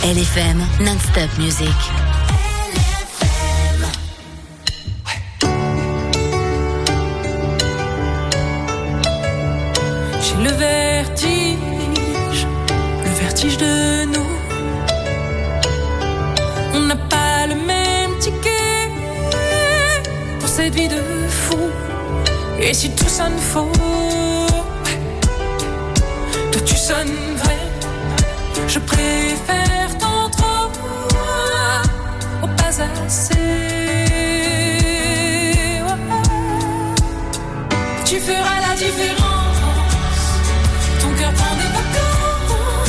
LFM non-stop music. J'ai le vertige de nous. On n'a pas le même ticket pour cette vie de fou. Et si tout sonne faux, toi tu sonnes vrai. Je préfère tant trop au pas assez. Tu feras la différence. Ton cœur prend des vacances.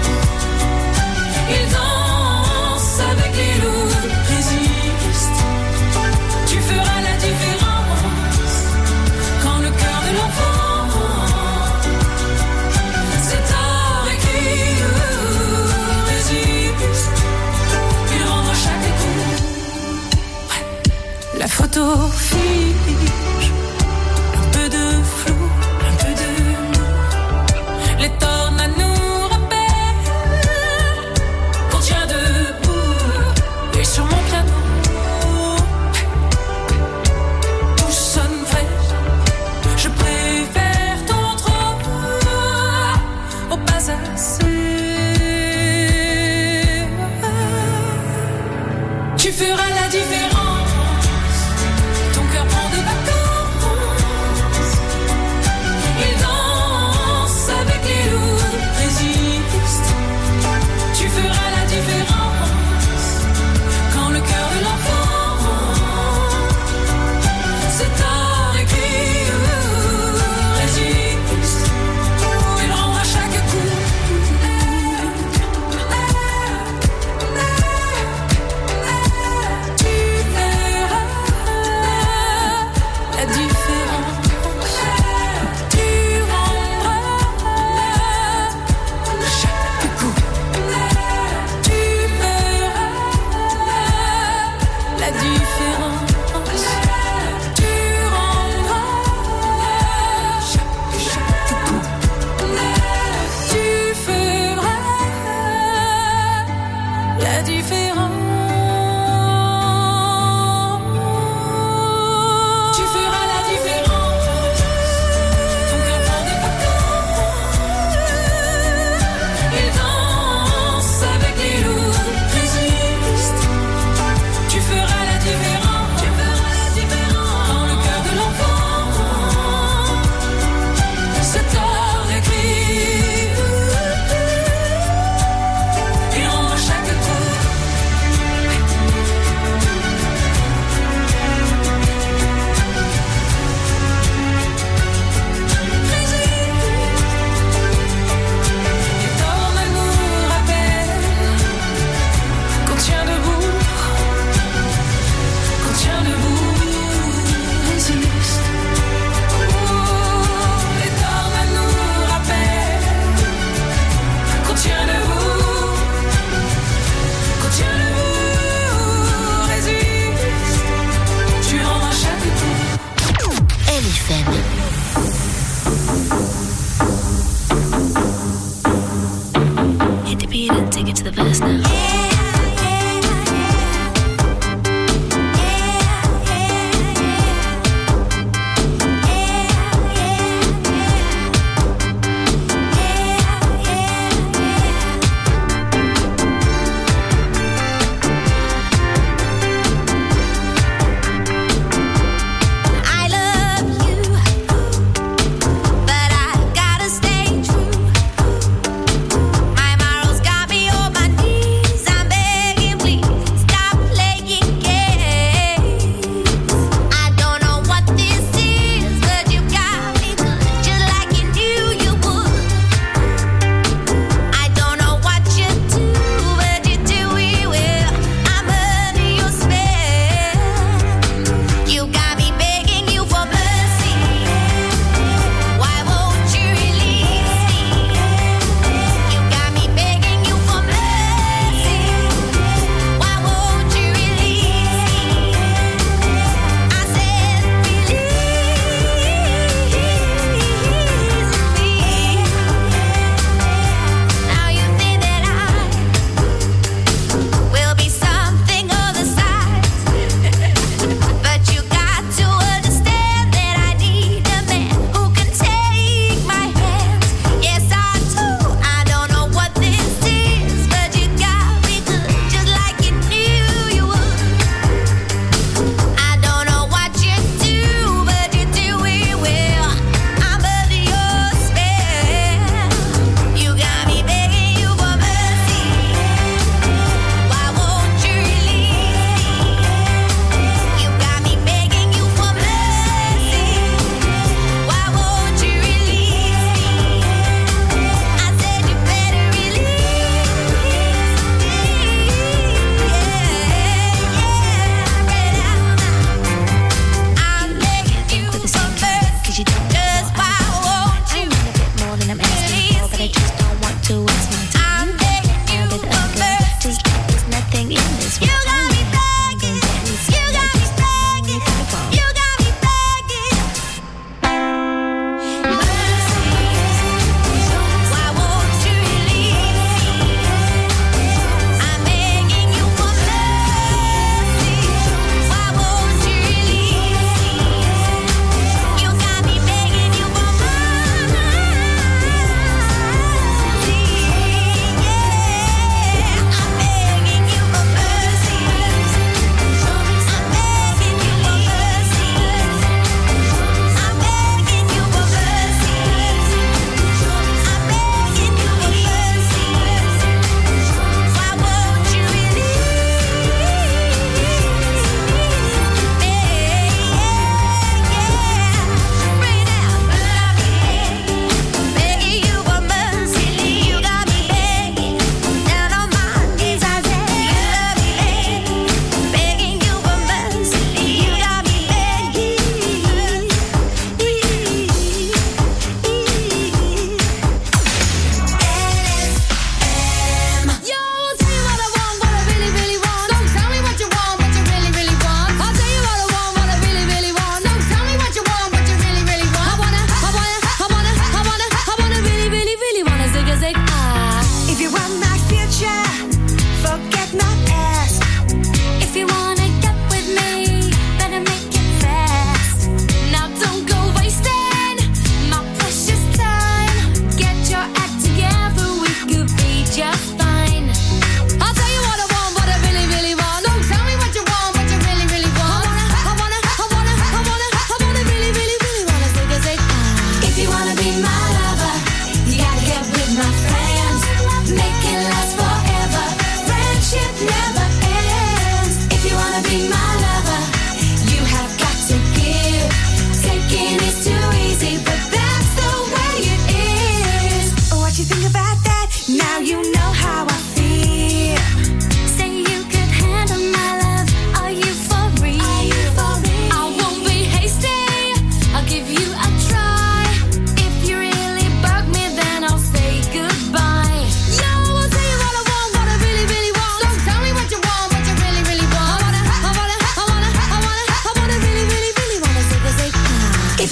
Il danse avec les loups, résiste. Tu feras la différence. Quand le cœur de l'enfant c'est tard et qui résiste. Il rend à chaque coup. La photo fige. Un peu de flou, un peu de nous. Les tornades nous rappellent qu'on tient debout. Et sur mon piano tout sonne vrai. Je préfère tant trop au pas assez. Tu feras la différence. Ton cœur prend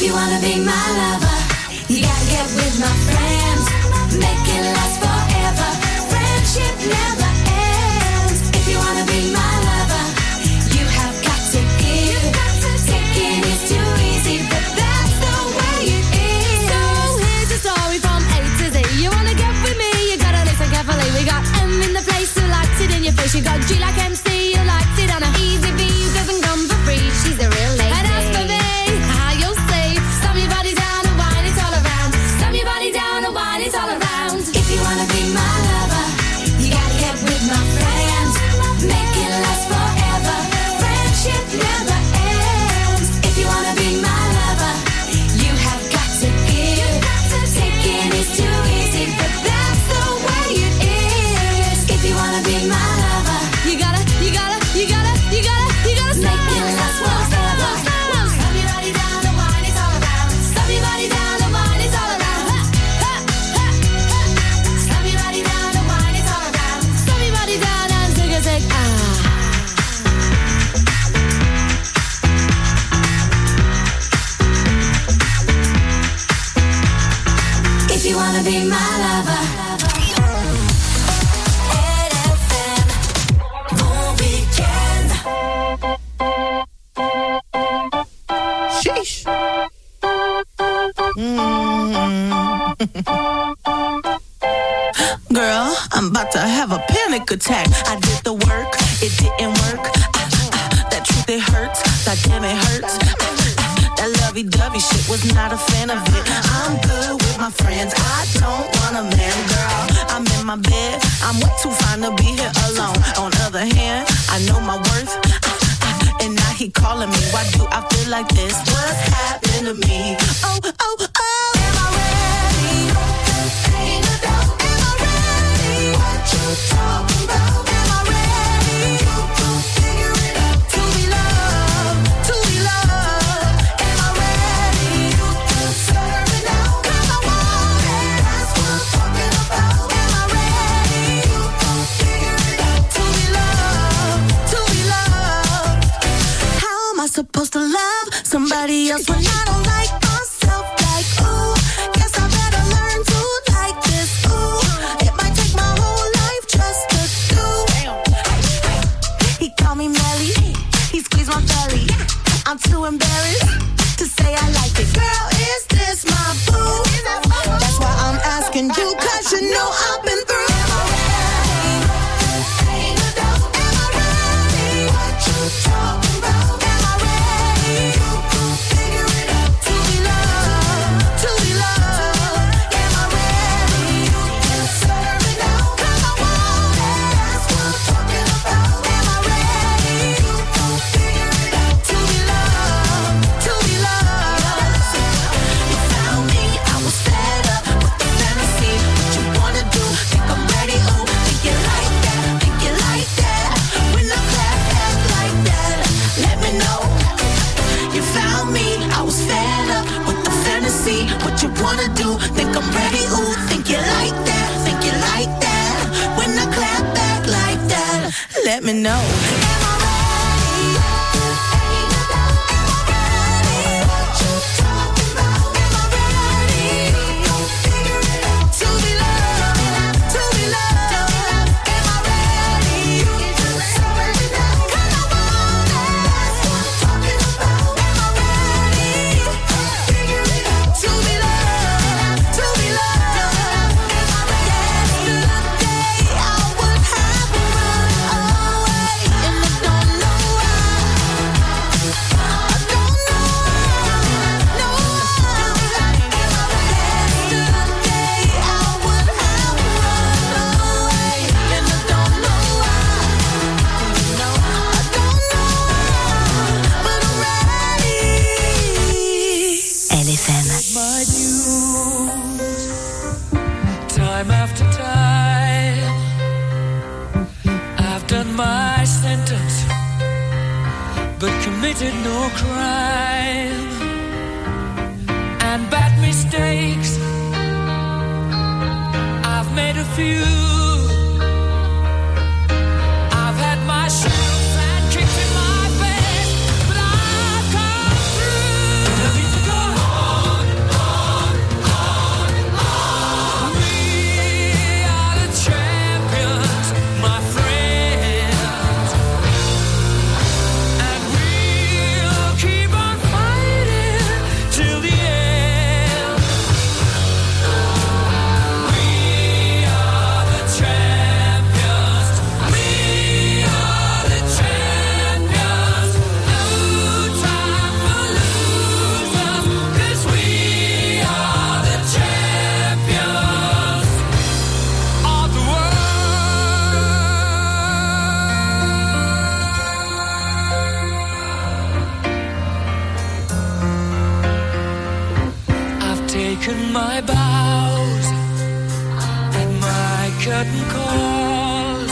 you wanna be my lover, you gotta get with my friends. Make it last forever. Friendship never ends. If you wanna be my lover, you have got to give. Taking is too easy, but that's the way it is. So here's the story from A to Z. You wanna get with me, you gotta listen carefully. We got M in the place who likes it in your face. You got G like MC, who likes it on a easy V, who doesn't come for free. She's a real lady. And as for me, how you'll say, stomp your body down and wine it all around. Stomp your body down and wine it all around. If you wanna be my lover, you gotta get with my friends. Make it last forever. Friendship never ends. If you wanna be my lover, you have got to give. Taking is too easy, but that's the way it is. If you wanna be my lover, you gotta make it last forever. Stop your body down and wine it all around. Stop your body down and wine it all around. Stop your body down and wine it all around. Stop your body down and take a sec. If you wanna be my lover. LFM, bon weekend. Sheesh. Girl, I'm about to have a panic attack. I did the work, it didn't work. That truth, it hurts. That damn, it hurts. That lovey-dovey shit, was not a fan of it. I'm good with my friends, I don't want a man, girl. I'm in my bed, I'm way too fine to be here alone. On the other hand, I know my worth. And now he calling me, why do I feel like this? What's happening to me? Oh, oh, oh. Am I ready? Ain't no doubt. Am I ready? What you talking about? Am I ready? To figure it out. To be loved, to be loved. Am I ready? To serve it now. 'Cause I want it. That's what I'm talking about. Am I ready? To figure it out. To be loved, to be loved. How am I supposed to love somebody else when I don't like myself? Like, ooh, guess I better learn to like this. Ooh, it might take my whole life just to do. He called me Melly, he squeezed my belly. I'm too embarrassed to say I like it. Girl, is this my boo? That's why I'm asking you, 'cause you know I've been through. Am I ready? Ain't no doubt. Am I ready? What you talking about? Am I ready? To figure it out. To be loved, to be loved. Am I ready? To serve it now. 'Cause I want it. That's what I'm talking about. Am I ready? To figure it out. To be loved, to be loved. You found me, I was fed up with the fantasy. What you wanna do? Think I'm ready? Ooh, think you like that? Think you like that? When I clap back like that, let me know. You found me, I was fed up with the fantasy. What you wanna do? Think I'm ready? Ooh, think you like that? Think you like that? When I clap back like that, let me know. Am I ready? Ain't no doubt. Am I ready? What you talking about? Am I ready? Don't figure it out. To be loved, to be loved. Am I ready? To serve it now. 'Cause I want it. That's what I'm talking about. Am I ready? Figure it out. To be loved, to be loved. Am I ready? Yesterday I would have run away, and I don't know why. I don't know why. No. Am I ready? Yesterday I would have run away, and I don't know why. No, I don't know why, but I'm ready. LFM. My dues, time after time, I've done my sentence, but committed no crime, and bad mistakes, I've made a few. I've had my share of bad kicks in my face, but I've come through. Let me go. taken my bows and my curtain calls.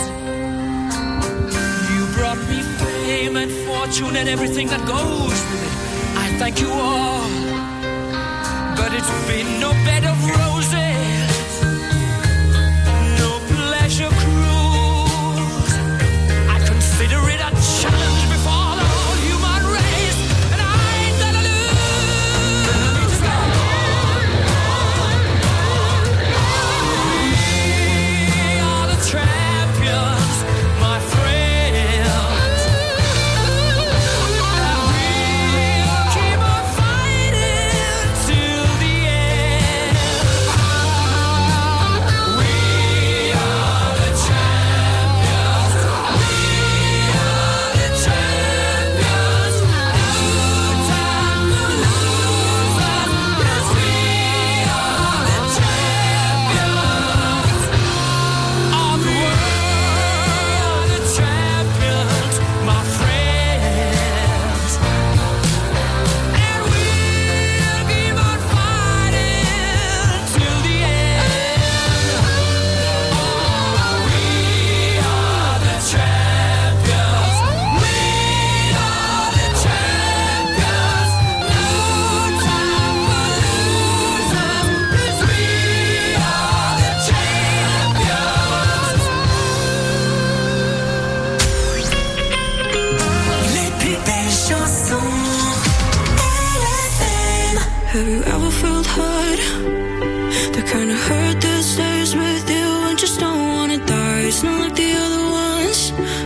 You brought me fame and fortune and everything that goes with it. I thank you all, but it's been no bed of roses, no pleasure cruise. I consider it a challenge before the whole human race, and I ain't gonna lose. We are the champions, my friends, and we'll keep on fighting till the end. We are the champions. We are the champions. No time for losers, 'cause we are the champions of the world, the champions, my friends. And we'll keep on fighting till the end. Oh, we are the champions. We are the champions. No time for losers, 'cause we are the champions. Les plus belles chansons. LFM. Have you ever felt hurt? The kind of hurt that stays with you and just don't wanna die. It's not like the other ones.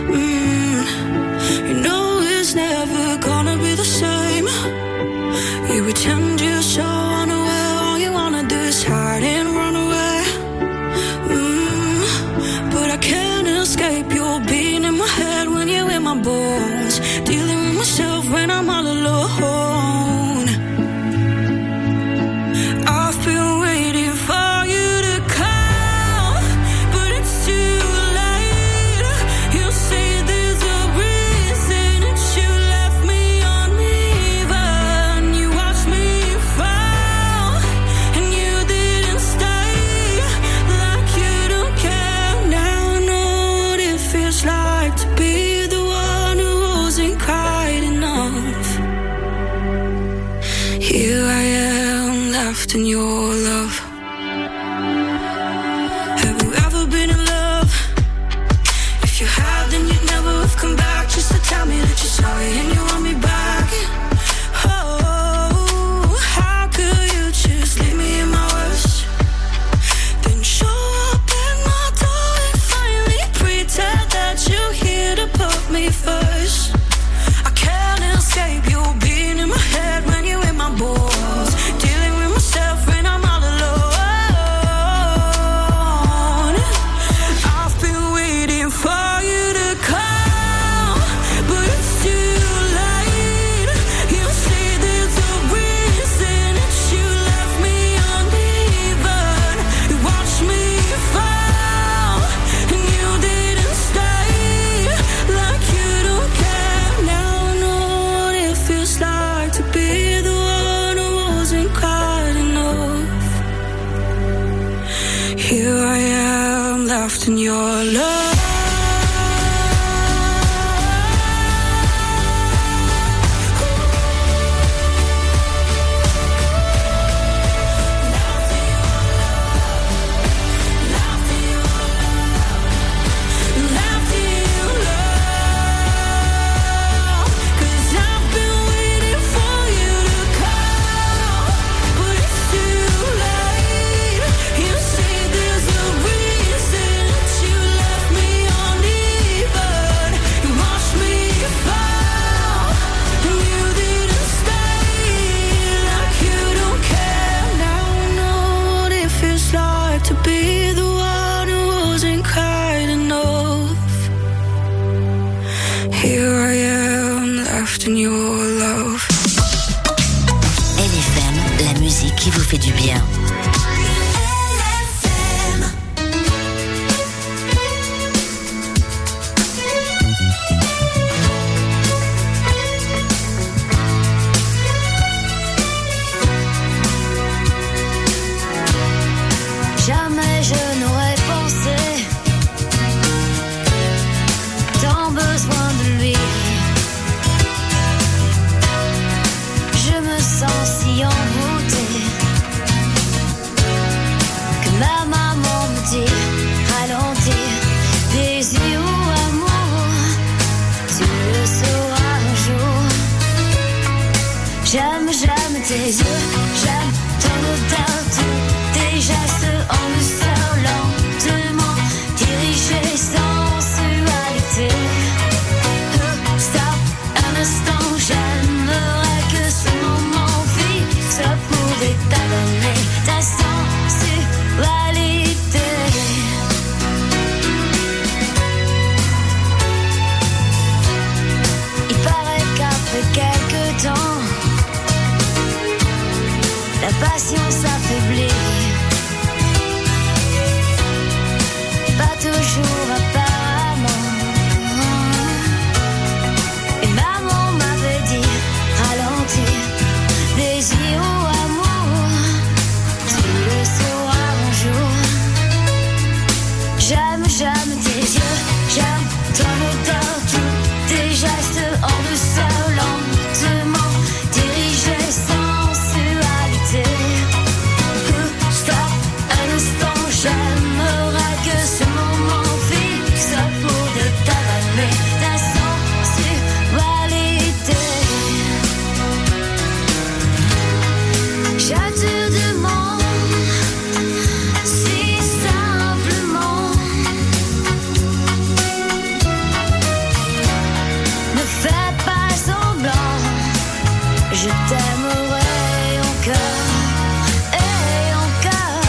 You know it's never gonna be the same. You pretend you're so unaware. All you wanna do is hide and run away. But I can't escape your being in my head when you're in my bones. Dealing with myself when I'm all alone. I've been waiting for you to come, but it's too late. You say there's a reason that you left me uneven. You watched me fall, and you didn't stay. Like you don't care. Now I know what it feels like to be the one who wasn't quite enough. Here I am, left in your love. Have you ever been in love? If you have, then you'd never have come back just to tell me that you're sorry and you want me back. Oh, how could you just leave me in my worst? Then show up at my door and finally pretend that you're here to put me first. I can't escape you being in my head when you're in my bones. Dealing with myself when I'm all alone. I've been waiting for you to come, but it's too late. You say there's a reason that you left me uneven. You watched me fall, and you didn't stay. Like you don't care. Now I know what it feels like to be the one who wasn't quite enough. Here I am, left in your love. To be the one who wasn't quite enough. Here I am, left in your love. LFM, la musique qui vous fait du bien. LFM. jamais je n'aurais pensé tant besoin de lui. Je me sens si envoûtée que ma maman me dit ralentir. Désir ou amour, tu le sauras un jour. J'aime tes yeux, j'aime ton odeur, tous tes gestes en douceur, lentement dirigés, sensualité. Stop un instant, j'aimerais que ce moment fixe pour détalonner ta sensualité. Il paraît qu'après quelques temps, la passion s'affaiblit. Pas toujours apparemment. Et maman m'avait dit ralentir. Désir ou amour, tu le sauras un jour. J'aime tes yeux, j'aime ton odeur, tous tes gestes en douceur, lentement dirigés, sensualité. Stop un instant, j'aimerais que ce moment fixe pour détaler ta sensualité. Je te demande si simplement, ne fais pas semblant, je t'aimerai encore et encore.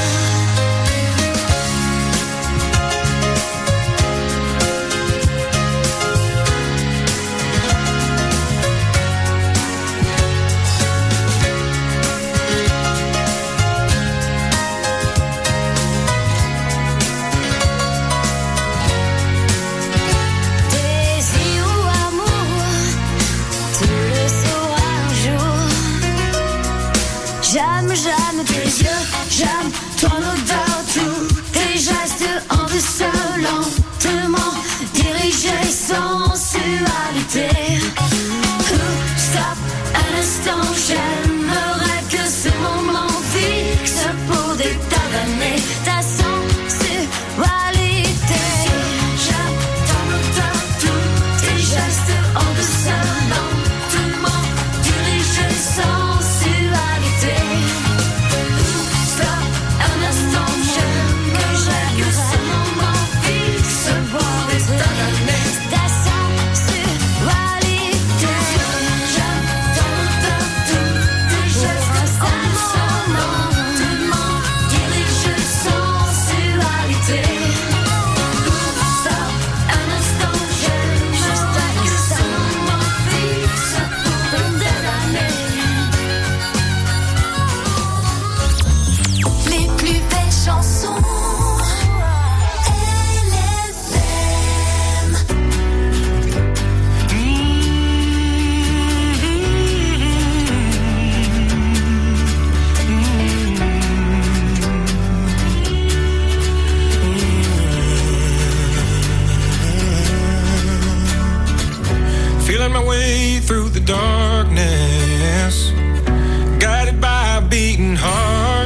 Désir ou amour, tu le sauras un jour. J'aime tes yeux, j'aime ton odeur, tous tes gestes en douceur, lentement dirigés, sensualité. Stop un instant, j'aimerais que ce moment fixe pour détaler ta sensualité. J'aime ton odeur, tous tes gestes en douceur, lentement dirigés, sensualité. Stop un instant, j'aimerais que ce moment fixe pour détaler ta sensualité. J'aime ton odeur, tous tes gestes en douceur, lentement dirigés, sensualité. Stop un instant, j'aimerais que ce moment fixe pour détaler. Les plus belles chansons. LFM. Feeling my way through the darkness, guided by a beating heart.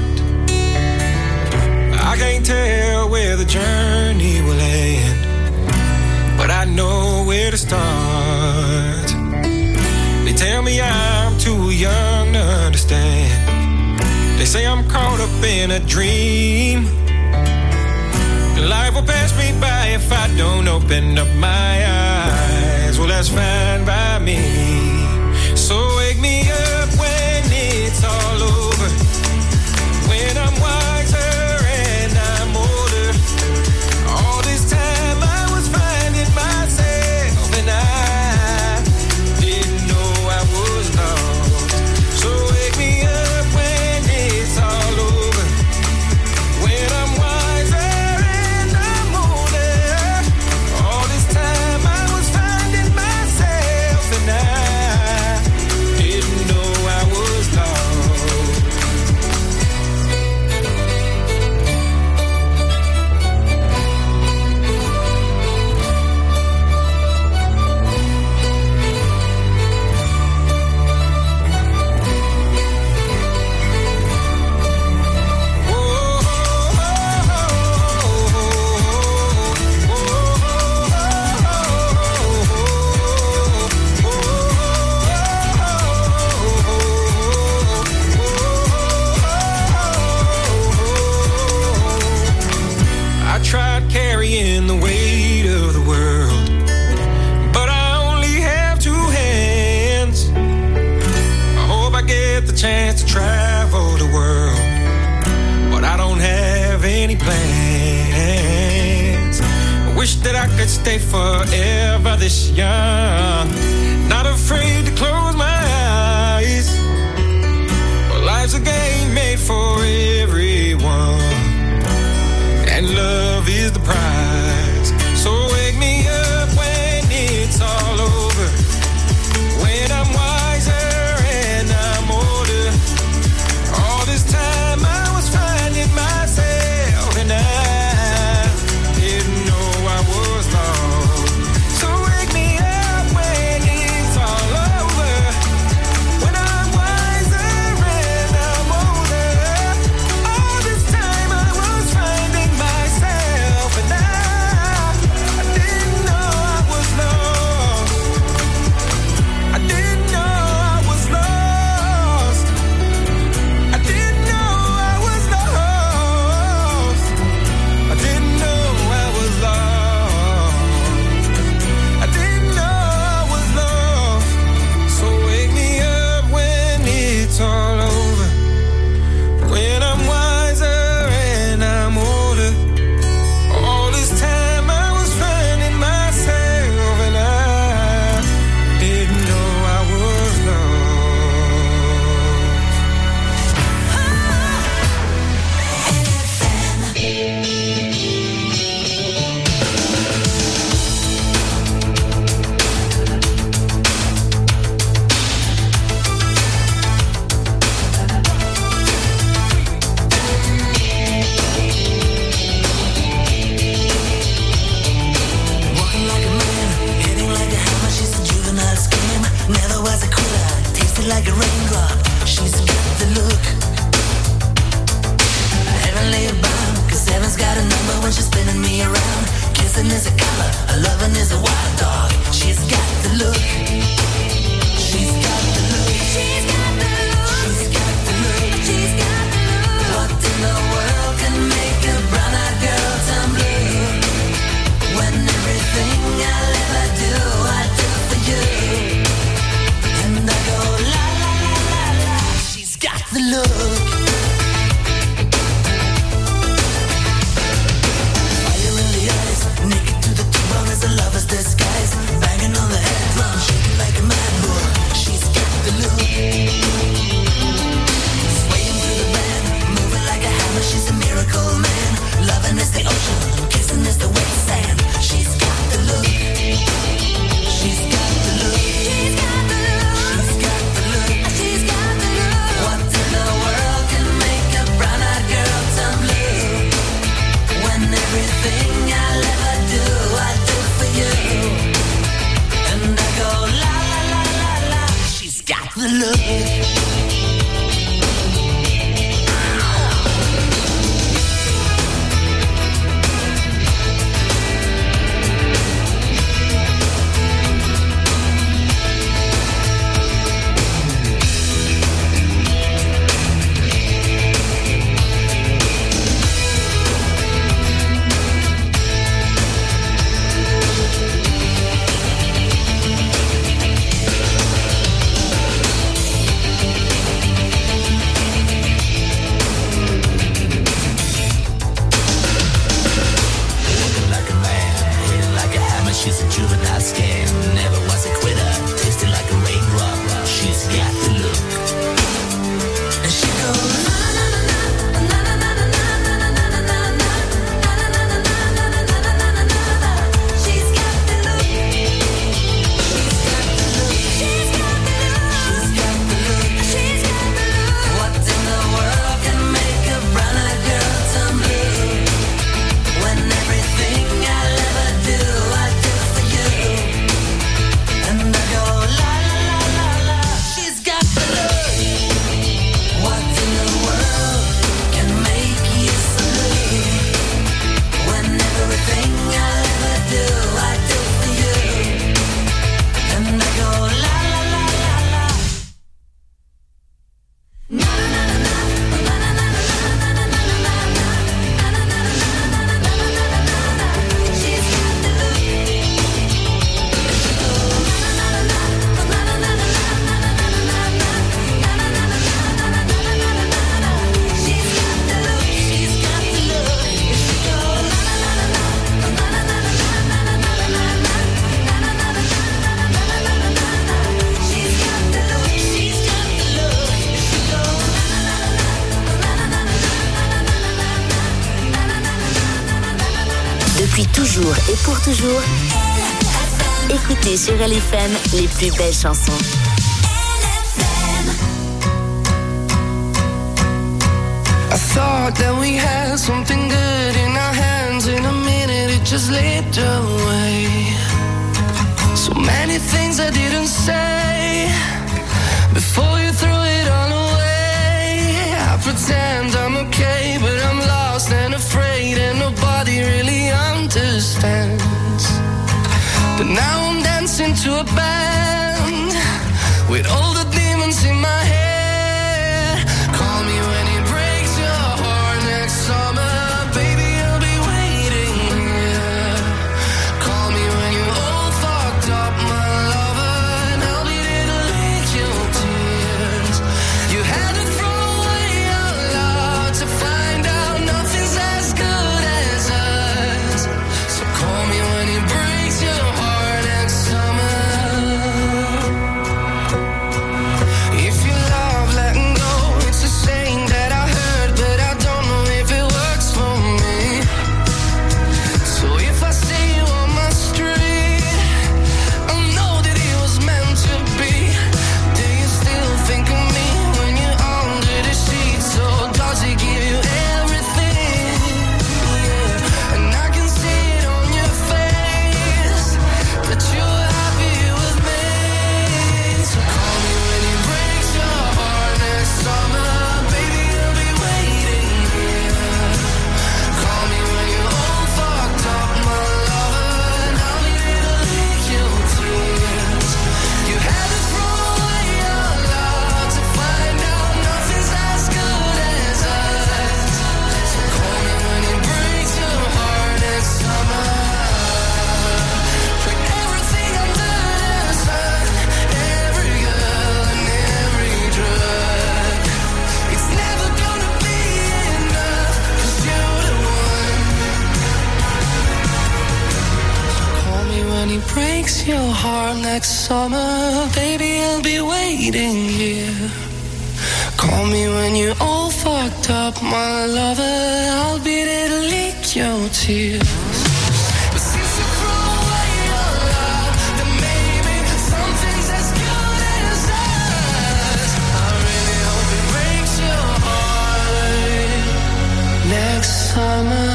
I can't tell where the journey will end, but I know where to start. They tell me I'm too young to understand. They say I'm caught up in a dream. Life will pass me by if I don't open up my eyes. Well, that's fine by me. So wake me up when it's all over, when I'm wiser and I'm older. All this time I was finding myself and I didn't know I was lost. So wake me up when it's all over, when I'm wiser and I'm older. All this time I was finding myself and I didn't know to stay forever this young. Not afraid to close my eyes. Well, life's a game made for everyone, and love is the prize. So wake me up when it's all over, when I'm wiser and I'm older. All this time I was finding myself, and I didn't know I was lost. So wake me up when it's all over, when I'm wiser and I'm older. All this time I was finding myself, and I didn't know I was lost. I didn't know I was lost. I didn't know I was lost. I didn't know I was lost. I didn't know I was lost. So wake me up when it's all over, when I'm wiser and I'm older. All this time I was finding myself, and I didn't know I was lost. Walking like a man, hitting like a hammer. She's a juvenile scam. Never was a quitter, tasted like a raindrop. She's got the look. Heavenly bound, 'cause heaven's got a number when she's spinning me around. Kissing is a color, her loving is a wild dog. She's got the look. She's got the look. She's got the look. She's got the look. She's got the look. What in the world can make a brown-eyed girl turn blue? When everything I'll ever do, I do for you. And I go la la la la la. She's got the look. Fire in the eyes, naked to the T-bone as a lover's disguise. Banging on the head drum, shaking like a mad bull. She's got the look. Swaying through the band, moving like a hammer. She's a miracle man. Loving is the ocean, kissing is the wet sand. She's got the look. She's got the look. She's got the look. She's got the look. She's got the look. What in the world can make a brown-eyed girl turn blue? When everything I'll ever do, I do for you. And I go la la la la la. She's got the look. Toujours et pour toujours. Écoutez sur LFM les plus belles chansons. I thought that we had something good in our hands. In a minute it just slipped away. So many things I didn't say before you threw it all away. I pretend I'm okay, but I'm lost and afraid, and nobody really understands. But now I'm dancing to a band with all the demons in my head. Call me when it breaks your heart next summer, baby, I'll be waiting here. Call me when you're all fucked up, my lover, and I'll be there to lick your tears. You had to throw away your love to find out nothing's as good as us. So call me when it breaks your heart next summer. If you love letting go, it's a saying that I heard, but I don't know if it works for me. So if I see you on my street, I know that it was meant to be. Do you still think of me when you're under the sheets? Or does it give you everything? Yeah. And I can see it on your face that you're happy with me. So call me when it breaks your heart next summer, baby, I'll be waiting here. Call me when you're all fucked up, my lover, and I'll be there to lick your tears. You had to throw away your love to find out nothing's as good as us. So call me when it breaks your heart next summer. Put everything under the sun, every girl and every drug. It's never gonna be enough, 'cause you're the one. Call me when he breaks your heart next summer, baby, I'll be waiting here. Call me when you're all fucked up, my lover, I'll be there to lick your tears. But since you threw away your love, then maybe something's as good as us. I really hope it breaks your heart next summer.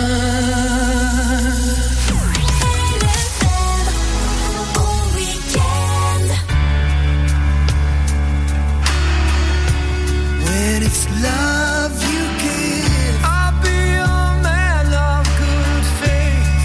When it's love you give, I'll be your man of good faith.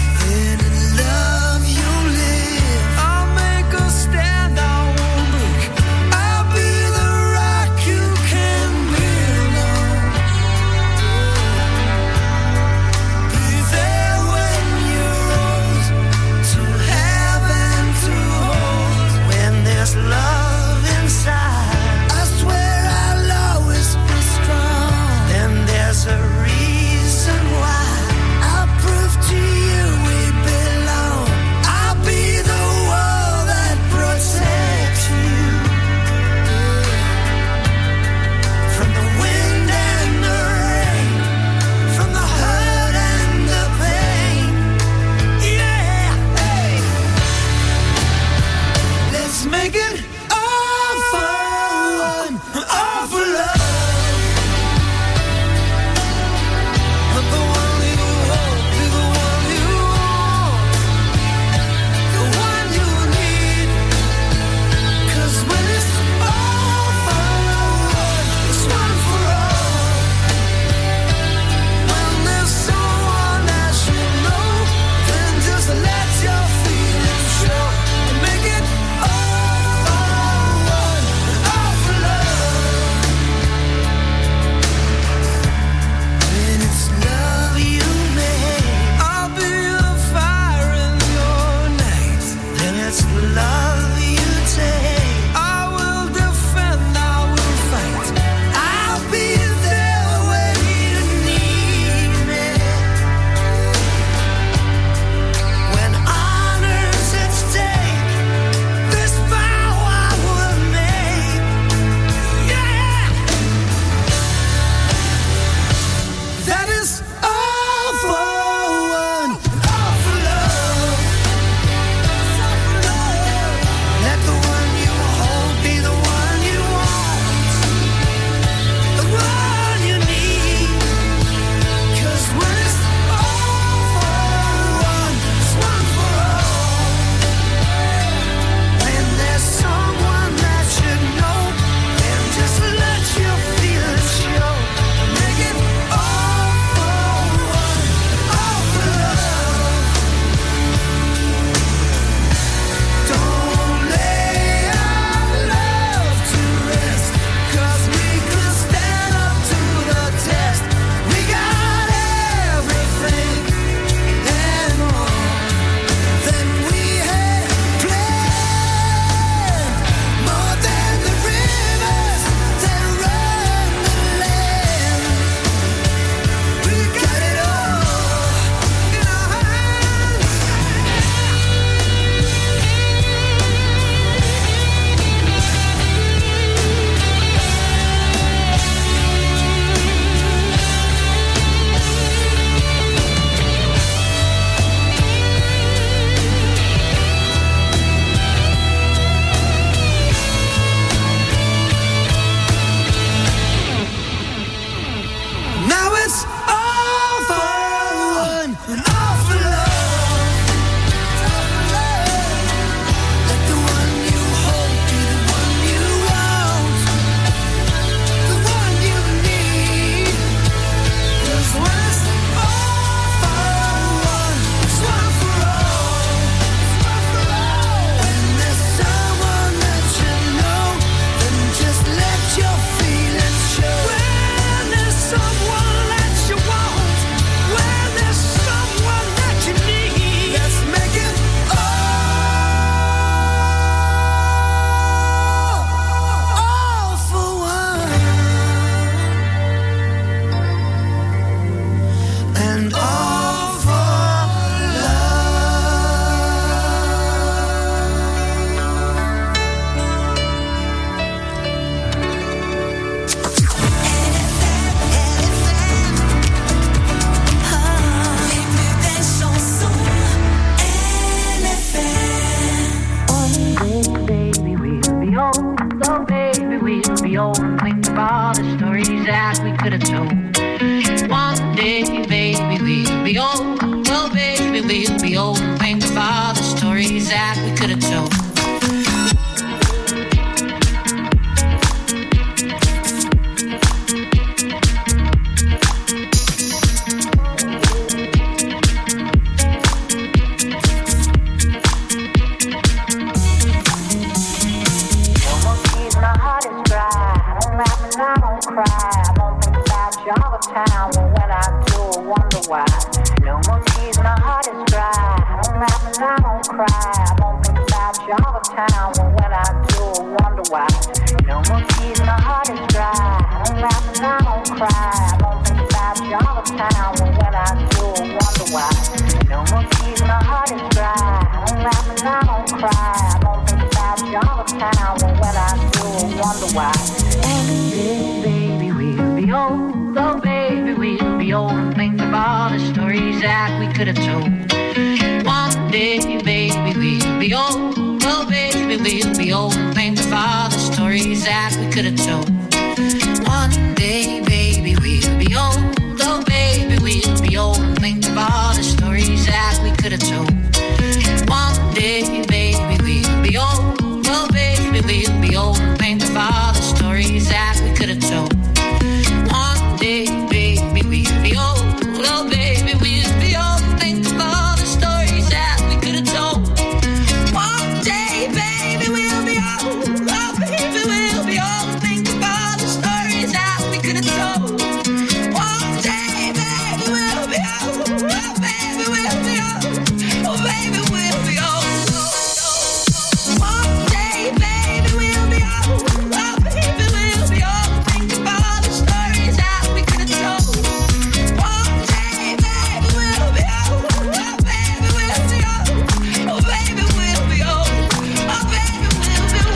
day, baby, we'll be old. Oh, baby, we'll be old. Think of all the stories that we could have told. All the time, well, when I do, I wonder why. No more tears, my heart is dry. I don't laugh and I don't cry. I won't think about you all the time, well, when I do, I wonder why. No more tears, my heart is dry. I don't laugh and I don't cry. I won't think about you all the time, well, when I do, I wonder why. No more tears, my heart is dry. I don't laugh and I don't cry. I won't think about you all the time, well, when I do, I wonder why. And baby, we'll be old. Oh, baby, we'll be old and think of all the stories that we could have told. One day, baby, we'll be old. Oh, baby, we'll be old and think of all the stories that we could have told. One day, baby, we'll be old. Oh, baby, we'll be old and think of all the stories that we could have told. One day, baby, we'll be old. Oh, baby, we'll be old and think of all the stories that we could have told. Baby, we'll be old. Oh, baby, we'll be old. Think of all the stories that we could have told. One day, baby, we'll be old. Oh, baby, we'll be old. Think of all the stories that we could have told. One day, baby, we'll be old. Oh, baby, we'll be old. Oh, baby, we'll be old. One day, baby, we'll be old. Oh, baby, we'll be old. Think of all the stories that we could have told. One day, baby, we'll be old. Oh, baby, we'll be old. Oh, baby, we'll be old. Oh, baby, we'll be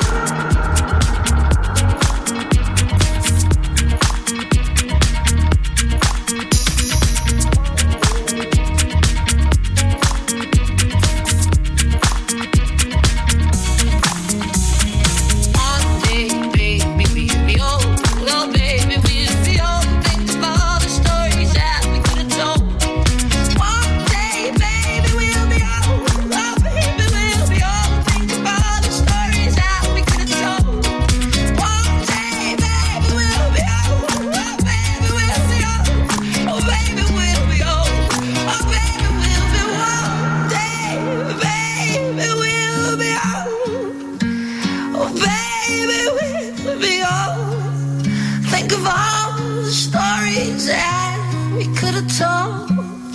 One day, baby, we'll be old. Oh, baby, we'll be old. Think of all the stories that we could have told. One day, baby, we'll be old. Oh, baby, we'll be old. Think of all the stories that we could have told. One day, baby, we'll be old. Oh, baby, we'll be old. Oh, baby, we'll be old. Oh, baby, we'll be one day, baby, we'll be old. Oh, baby, we'll be old. Think of all the stories that we could have told.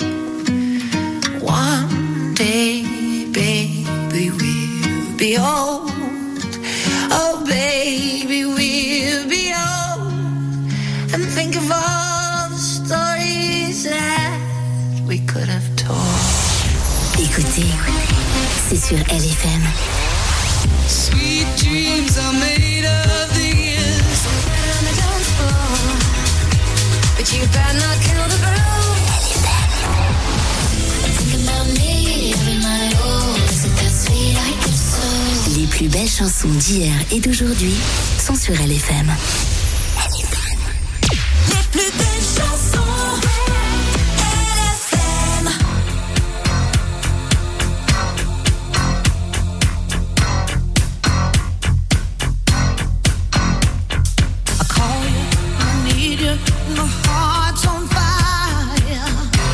One day, baby, we'll be old. Oh, baby, we'll be old. And think of all the stories that we could have told. Écoutez, c'est sur LFM. Sweet dreams are made of these. But you better not kill the groove. Think about me every night. Oh, isn't that sweet? I get so. Les plus belles chansons d'hier et d'aujourd'hui sont sur LFM. Les plus belles chansons. LFM. I call you, I need you, my heart's on fire.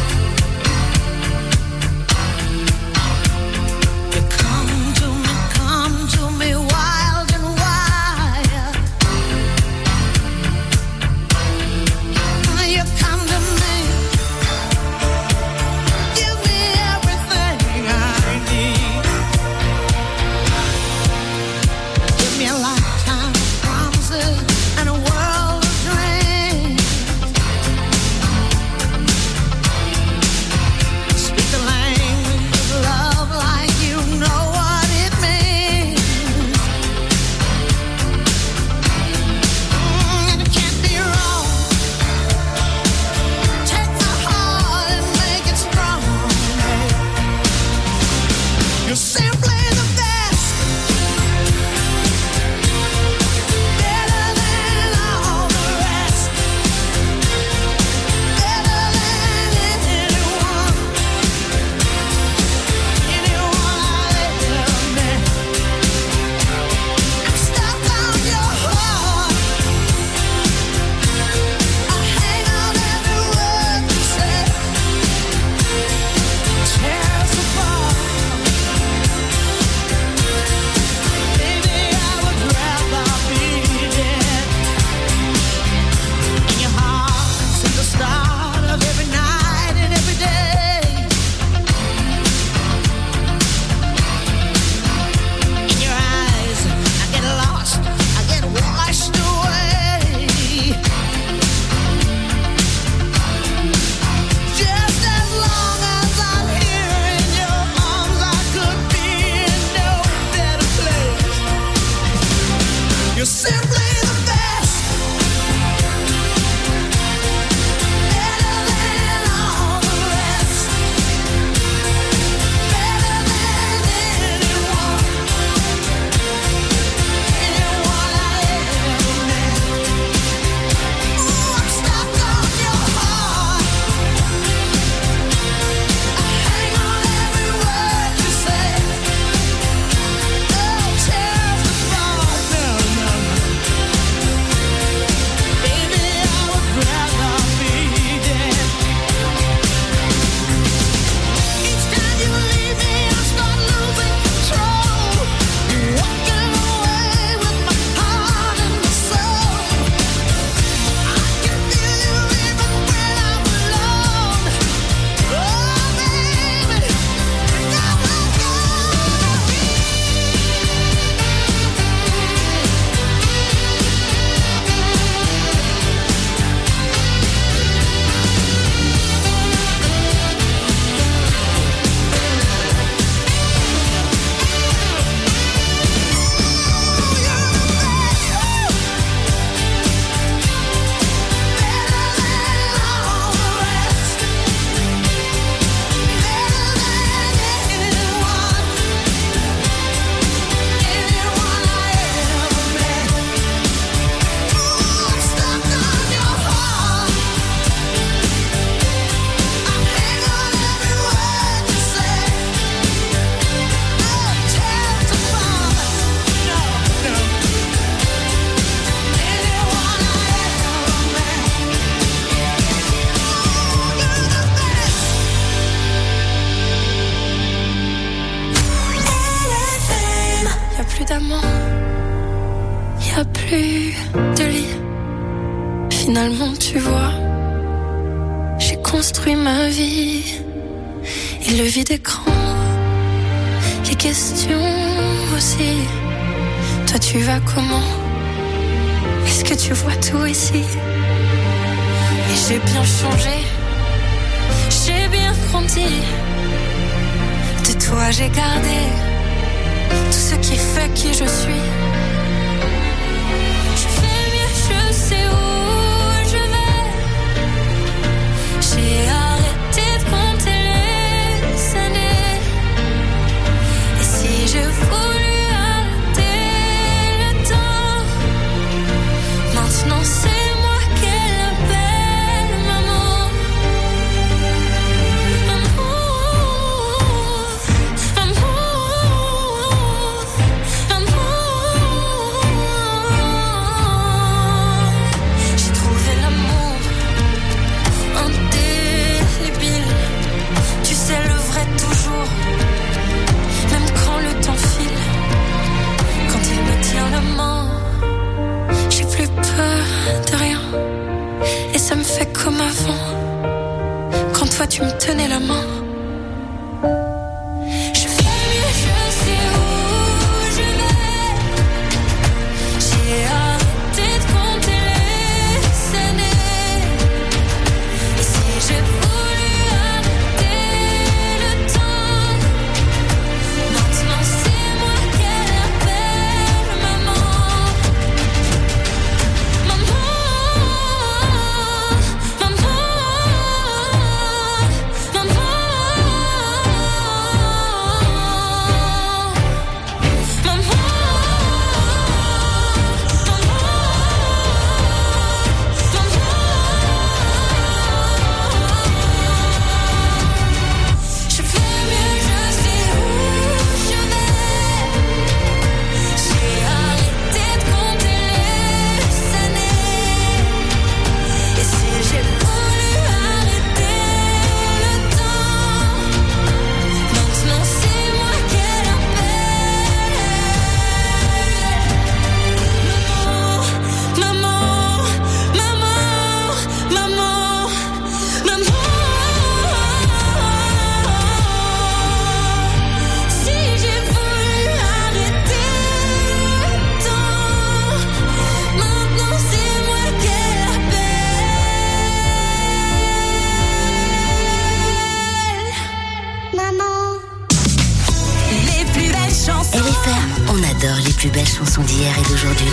You come to me wild and wild. You come to me, give me everything I need. Give me a lifetime of promises and a world of dreams. le monde, tu vois. J'ai construit ma vie et le vide écran, les questions aussi. Toi tu vas comment? Est-ce que tu vois tout ici? Et j'ai bien changé, j'ai bien grandi. De toi j'ai gardé tout ce qui fait qui je suis. Je fais mieux, je sais où je vais. J'ai arrêté de compter les années. Et si je voulais arrêter le temps, maintenant c'est moi qu'elle appelle maman. J'ai trouvé l'amour indélébile. Tu sais le vrai toujours, même quand le temps file. Quand il me tient la main, j'ai plus peur de rien. Et ça me fait comme avant, quand toi tu me tenais la main. Je fais mieux, je sais où je vais. J'ai arrêté de compter les années. Et si j'ai voulu arrêter le temps, maintenant c'est moi qu'elle appelle maman. Maman, maman, maman. Je fais mieux, je sais où je vais. J'ai arrêté de compter les années. Et si j'ai voulu arrêter le temps, maintenant c'est moi qu'elle appelle. Maman, maman, maman, maman. Si j'ai voulu arrêter le temps, maintenant c'est moi qu'elle appelle. Maman. Les plus belles chansons. LFM, on adore les plus belles chansons d'hier et d'aujourd'hui.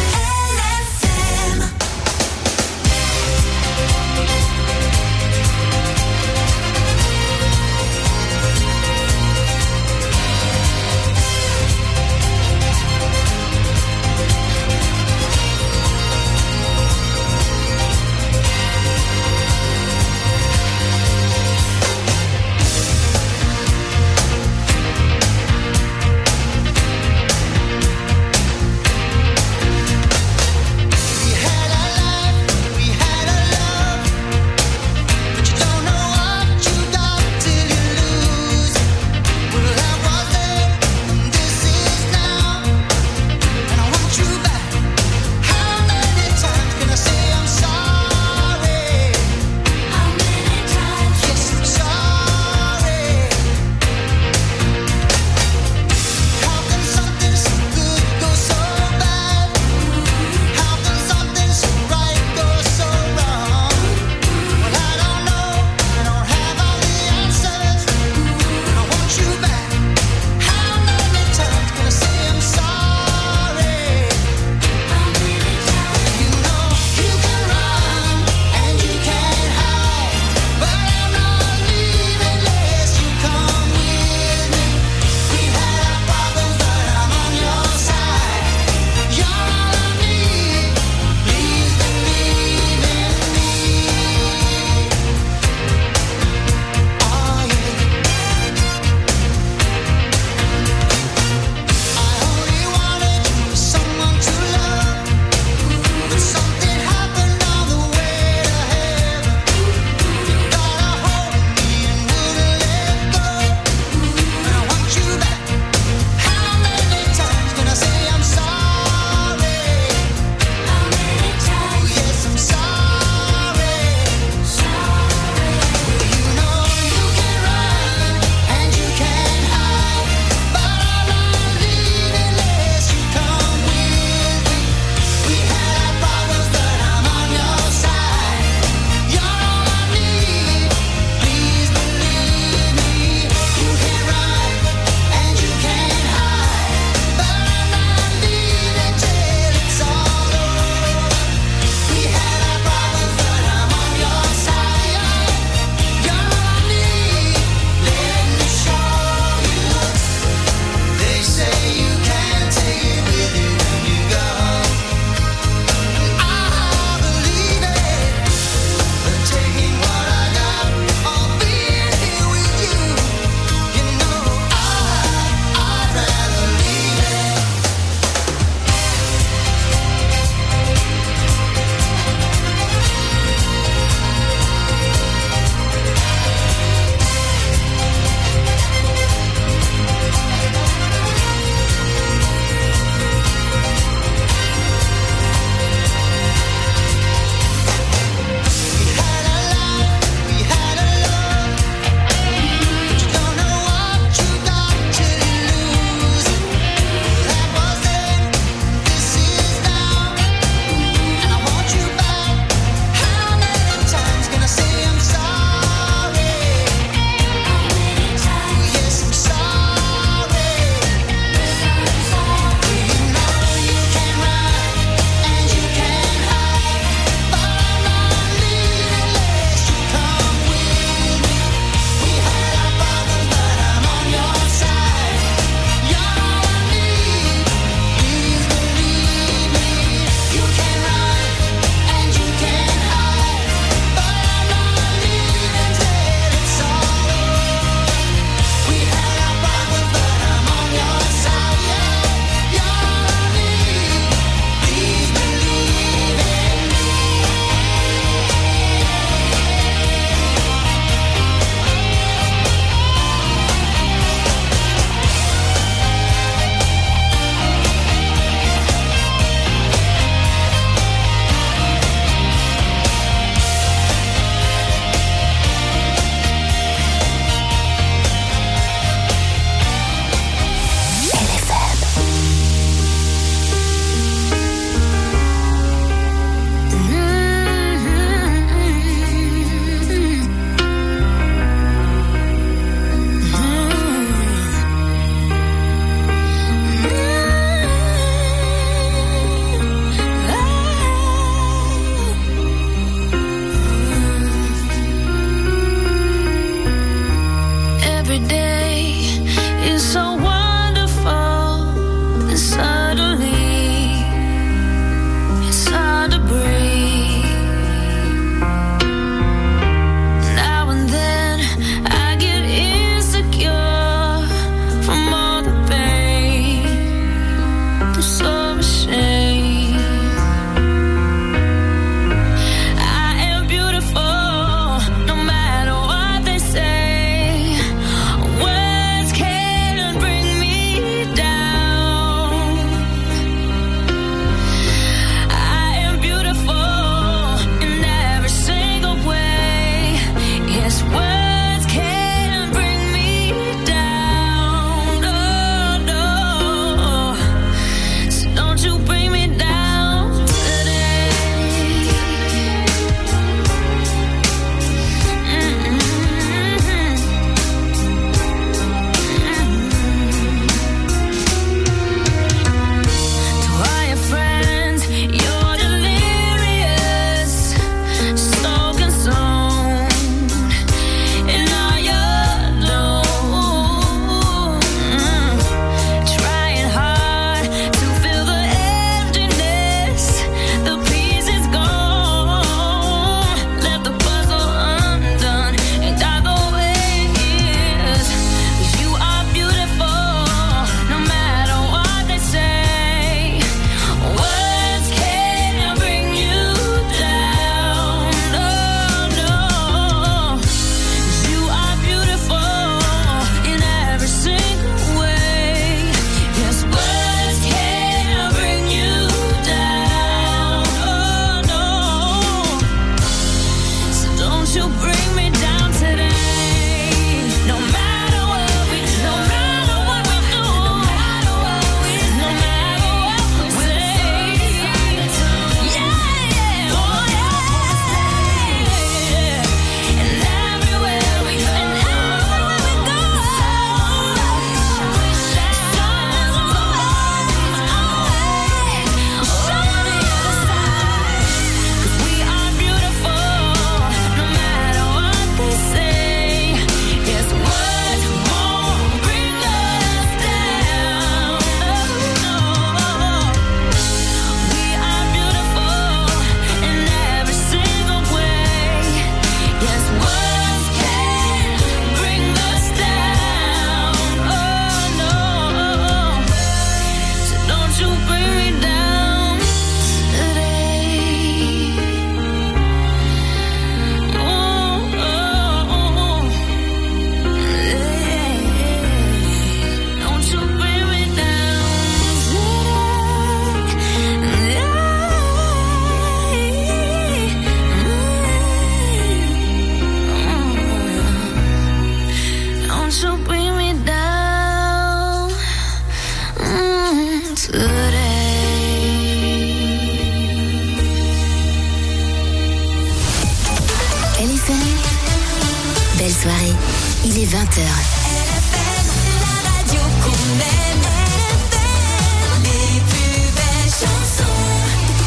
LFM. Belle soirée, il est 20h. LFM, la radio qu'on aime. LFM, les plus belles chansons.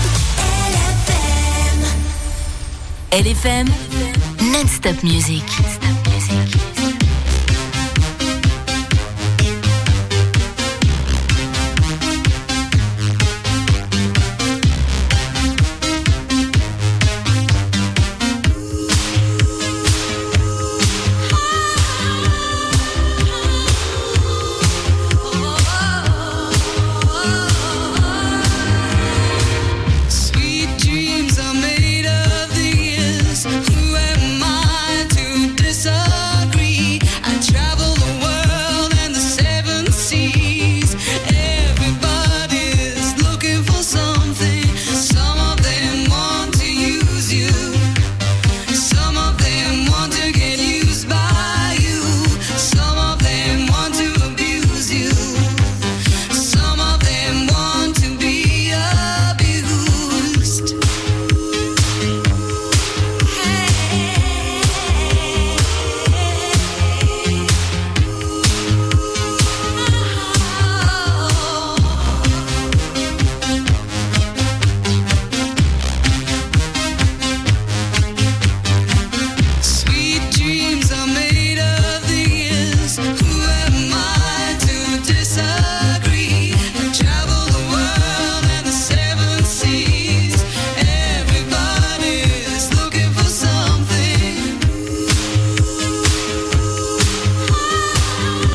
LFM, non-stop music.